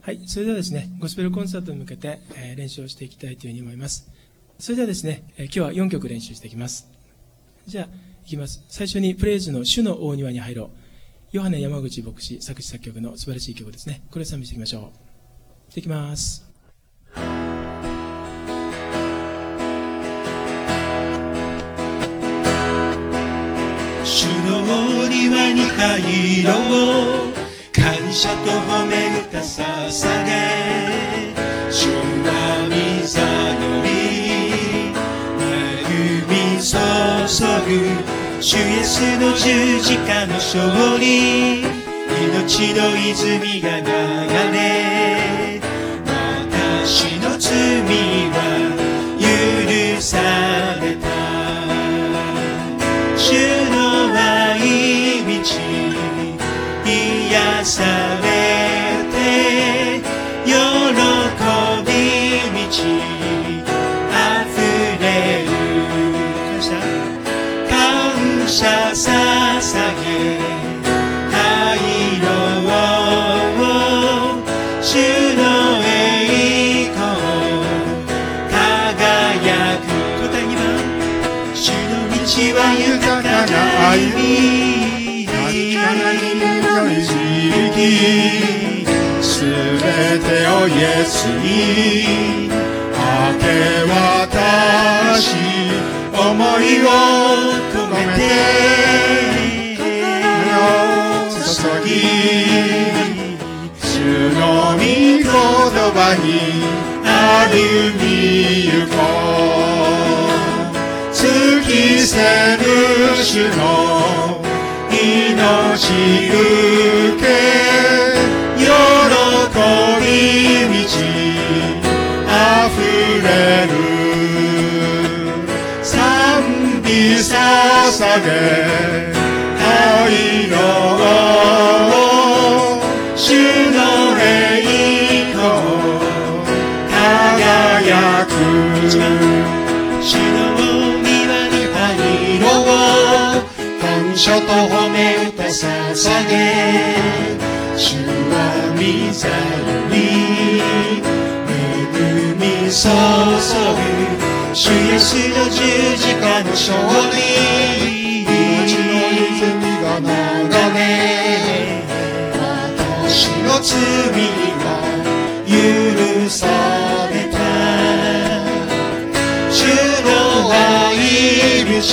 はい、それではですね、ゴスペルコンサートに向けて、練習をしていきたいというふうに思います。それではですね、今日は4曲練習していきます。じゃあ、いきます。最初にプレイズの主の大庭に入ろう。ヨハネ山口牧師作詞作曲の素晴らしい曲ですね。これを賛美していきましょう。いきます。 主の大庭に入ろう。感謝と褒め歌捧げ、主は御座より恵み注ぐ、主イエスの十字架の勝利、命の泉が流れ、私の罪は許された。主の愛道癒されて、喜び満ち溢れる。感謝捧げ入ろう。主の栄光輝く。答え2番。主の道は豊かな歩み、すべてをイエスに明け渡し、思いを込めて心を注ぎ、主の御言葉に歩みゆこう。尽きせぬ主の命受け、喜び満ち溢れる。賛美捧げ入ろう。主の栄光輝く。主の庭に入ろう。感謝と褒め歌捧げ、主は御座より恵み注ぐ、主イエスの十字架の勝利、命の泉が流れ、私の罪は許された。主の愛道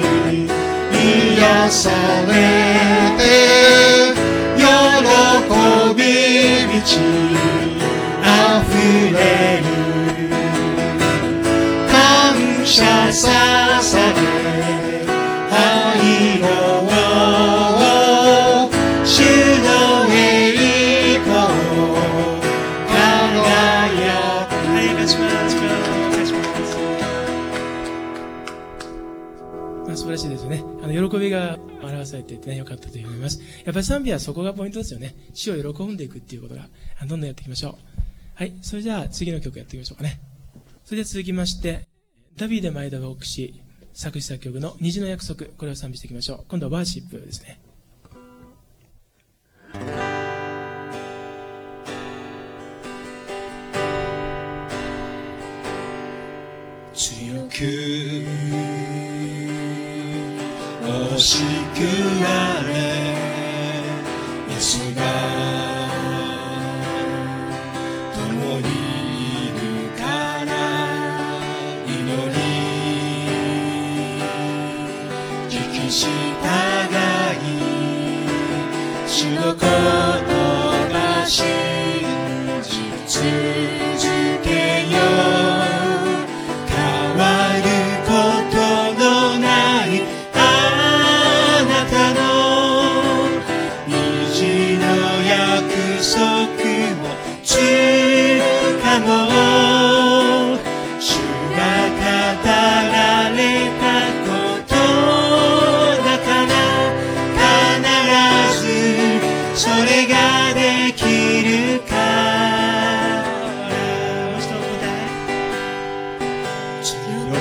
癒されて、喜び満ち溢れる。感謝捧げ入ろう。主の栄光輝く。お願いします。 素晴らしいですよね。喜びが表されていてね、よかったと思います。やっぱり賛美はそこがポイントですよね。主を喜んでいくっていうことが、どんどんやっていきましょう。はい。それじゃあ次の曲やっていきましょうかね。それでは続きまして、ダビデ前田牧師作詞作曲の虹の約束、これを賛美していきましょう。今度はワーシップですね。 強く惜しくあれ、イエスが共にいるから祈り聞き従い、主のことが信じ続けよう。変わることのないあなたの虹の約束を掴もう。主が語られたことだから、必ずそれができるから。もう一度お答え。強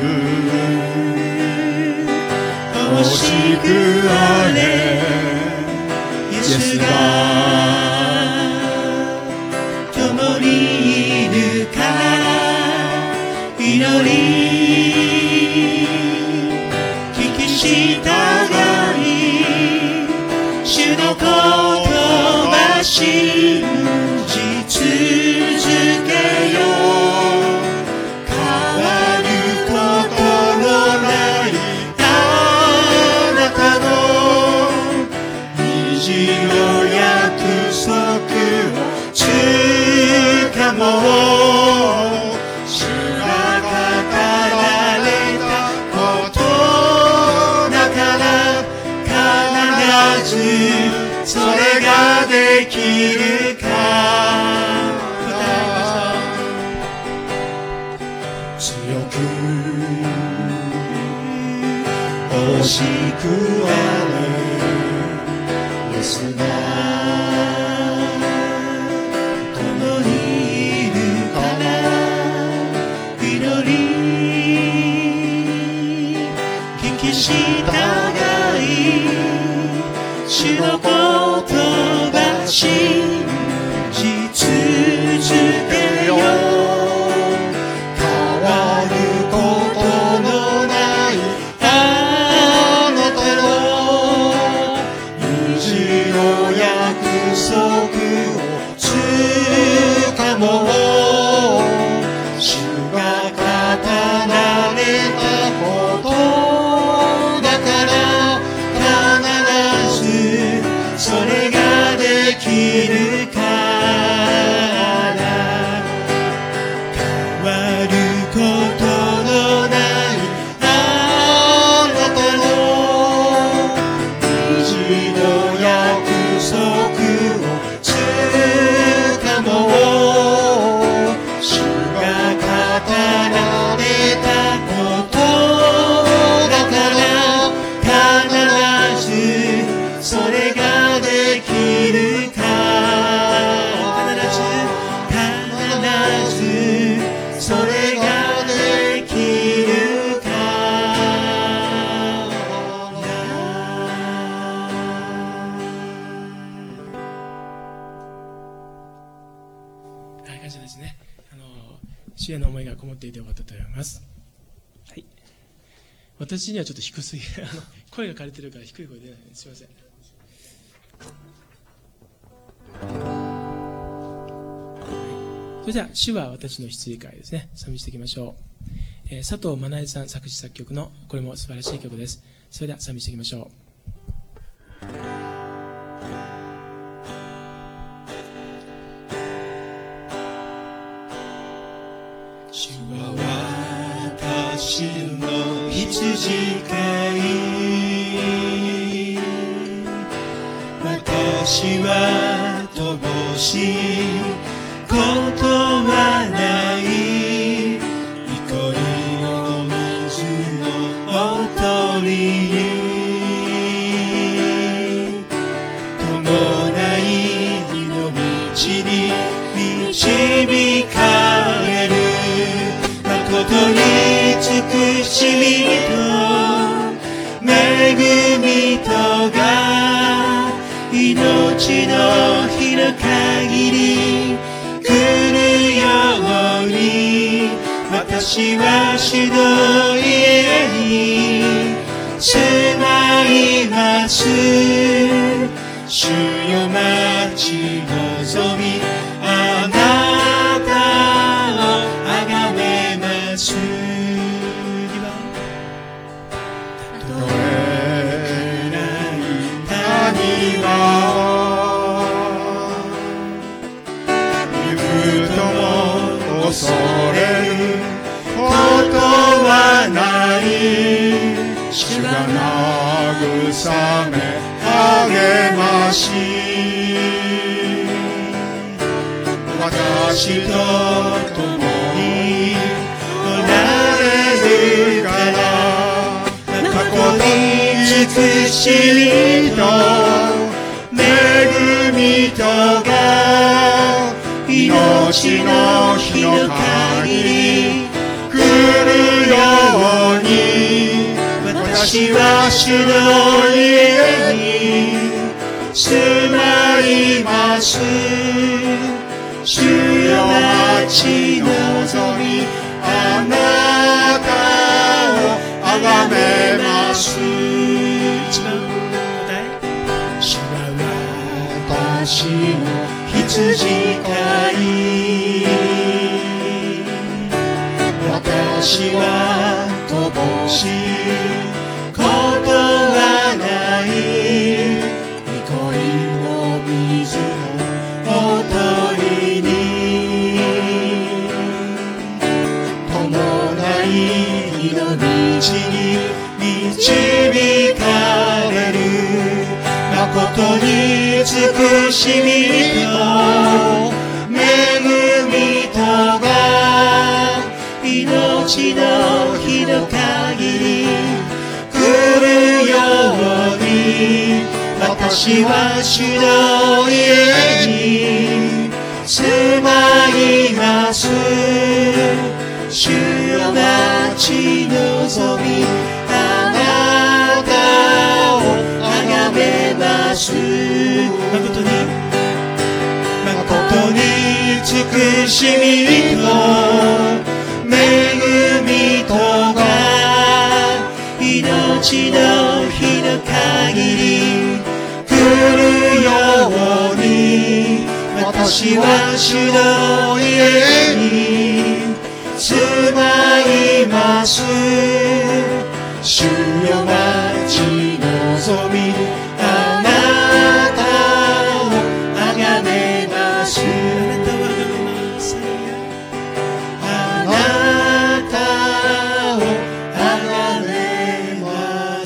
く惜しくあれ、イエスがにいるから祈り聞き従い主の言葉信じ続けよう変わることのないあなたの虹の約束をつかもう主が語られたことだから必ずそれができるから強く惜しくあれイエスが共にいるから祈り聞き従い主の言葉信じ続けよう変わることのないあなたの虹の約束をつかもう主が語られたことだから必ずそれができるから変わることのないあなたの虹の約束をつかもう主が語られたことだから必ずそれができるから必ずそれができるからはい、感謝ですね。主への思いがこもっていてよかったと思います。はい。私にはちょっと低すぎる、声が枯れてるから低い声出ないです。すいません。それじゃあ、主は私の羊飼いですね。賛美していきましょう。佐藤真奈恵さん作詞作曲の、これも素晴らしい曲です。それでは賛美していきましょう。 主は私の羊飼い私は乏しいことはない憩いの水のほとりに友ないの道に導かれる誠に慈しみと恵みとが命の日の限り来るように私は主の家に住まいます主よ待ち望みあなたをあがめますたとえない谷は恐れることはない主が慰め励まし私と共におられるから過去に慈しみと恵みとが命の日の限り来るように私は主の家に住まいます主よち望みあなたをあがめます。 一番答え、 主は私の羊飼い、私は乏しいことはない、憩いの水のほとりに友がいの道に導かれる、誠に慈しみと恵みとが命の日の限り来るように、私は主の家に住まいます。主よ待ち望みあなたをあがめます。 誠に慈しみと恵みとが命の日の限り来るように、私は主の家に住まいます。主よ待ち望みあなたをあがめます。あなたをあがめます。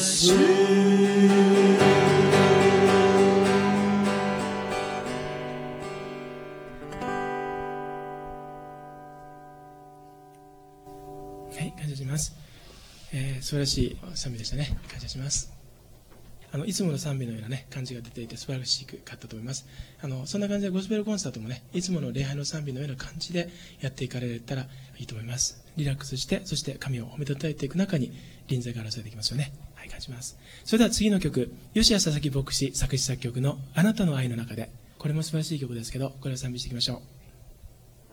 はい、感謝します。素晴らしい賛美でしたね。感謝します。いつもの賛美のようなね、感じが出ていて素晴らしかったと思います。そんな感じでゴスペルコンサートもね、いつもの礼拝の賛美のような感じでやっていかれたらいいと思います。リラックスして、そして神を褒めたたえていく中に臨在が表されていきますよね。はい、感じます。それでは次の曲、吉谷佐々木牧師作詞作曲のあなたの愛の中で、これも素晴らしい曲ですけど、これを賛美していきましょう。